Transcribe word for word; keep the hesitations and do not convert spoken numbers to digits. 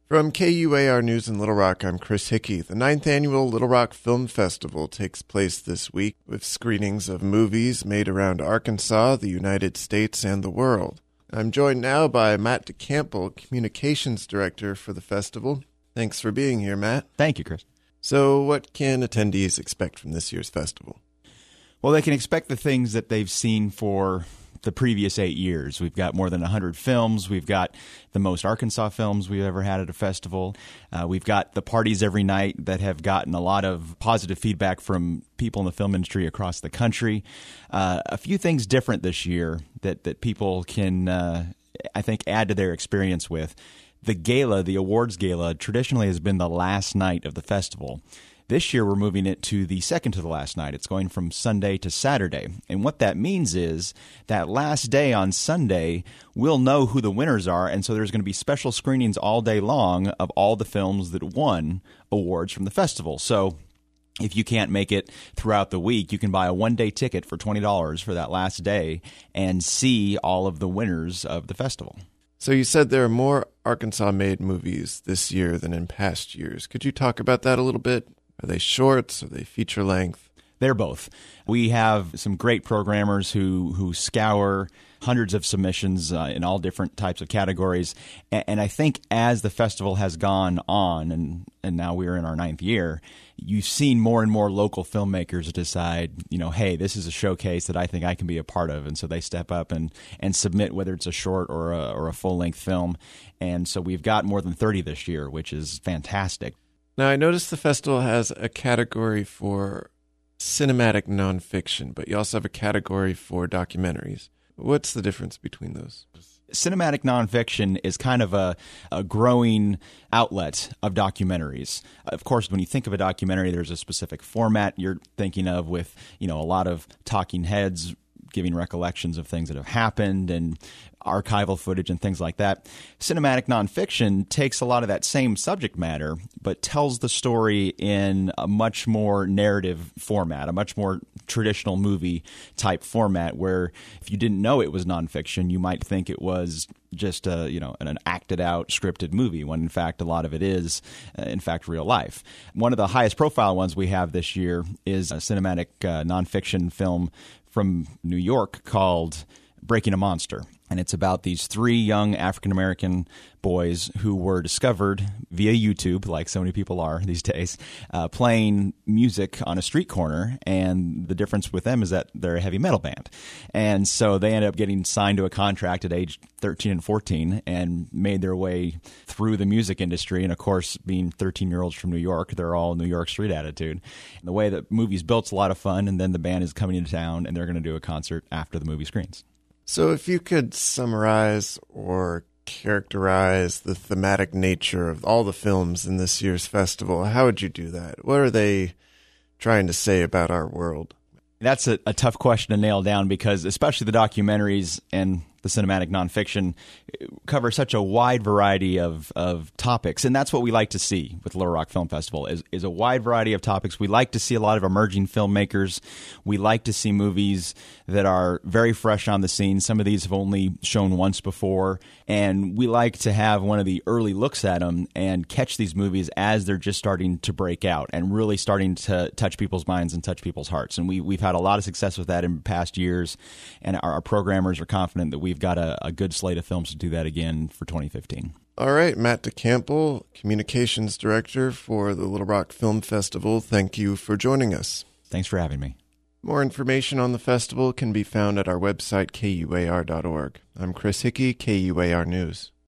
From K U A R News in Little Rock, I'm Chris Hickey. The ninth Annual Little Rock Film Festival takes place this week with screenings of movies made around Arkansas, the United States, and the world. I'm joined now by Matt DeCample, Communications Director for the festival. Thanks for being here, Matt. Thank you, Chris. So what can attendees expect from this year's festival? Well, they can expect the things that they've seen for the previous eight years. We've got more than one hundred films. We've got the most Arkansas films we've ever had at a festival. Uh, we've got the parties every night that have gotten a lot of positive feedback from people in the film industry across the country. Uh, a few things different this year that, that people can, uh, I think, add to their experience with. The gala, the awards gala, traditionally has been the last night of the festival. This year, we're moving it to the second to the last night. It's going from Sunday to Saturday. And what that means is that last day on Sunday, we'll know who the winners are. And so there's going to be special screenings all day long of all the films that won awards from the festival. So if you can't make it throughout the week, you can buy a one-day ticket for twenty dollars for that last day and see all of the winners of the festival. So you said there are more Arkansas-made movies this year than in past years. Could you talk about that a little bit? Are they shorts? Are they feature length? They're both. We have some great programmers who, who scour hundreds of submissions uh, in all different types of categories. And, and I think as the festival has gone on, and, and now we're in our ninth year, you've seen more and more local filmmakers decide, you know, hey, this is a showcase that I think I can be a part of. And so they step up and, and submit, whether it's a short or a, or a full-length film. And so we've got more than thirty this year, which is fantastic. Now, I noticed the festival has a category for cinematic nonfiction, but you also have a category for documentaries. What's the difference between those? Cinematic nonfiction is kind of a, a growing outlet of documentaries. Of course, when you think of a documentary, there's a specific format you're thinking of with, you know, a lot of talking heads giving recollections of things that have happened and archival footage and things like that. Cinematic nonfiction takes a lot of that same subject matter, but tells the story in a much more narrative format, a much more traditional movie type format, where if you didn't know it was nonfiction, you might think it was just a, you know, an acted out scripted movie, when in fact a lot of it is uh, in fact real life. One of the highest profile ones we have this year is a cinematic uh, nonfiction film from New York called Breaking a Monster. And it's about these three young African-American boys who were discovered via YouTube, like so many people are these days, uh, playing music on a street corner. And the difference with them is that they're a heavy metal band. And so they ended up getting signed to a contract at age thirteen and fourteen and made their way through the music industry. And, of course, being thirteen-year-olds from New York, they're all New York street attitude. And the way that movie's built's a lot of fun, and then the band is coming into town, and they're going to do a concert after the movie screens. So if you could summarize or characterize the thematic nature of all the films in this year's festival, how would you do that? What are they trying to say about our world? That's a, a tough question to nail down, because especially the documentaries and the cinematic nonfiction cover such a wide variety of, of topics. And that's what we like to see with Little Rock Film Festival is, is a wide variety of topics. We like to see a lot of emerging filmmakers. We like to see movies that are very fresh on the scene. Some of these have only shown once before. And we like to have one of the early looks at them and catch these movies as they're just starting to break out and really starting to touch people's minds and touch people's hearts. And we, we've had a lot of success with that in past years. And our, our programmers are confident that we've got a, a good slate of films to do that again for twenty fifteen. All right, Matt DeCample, Communications Director for the Little Rock Film Festival. Thank you for joining us. Thanks for having me. More information on the festival can be found at our website, K U A R dot org. I'm Chris Hickey, K U A R News.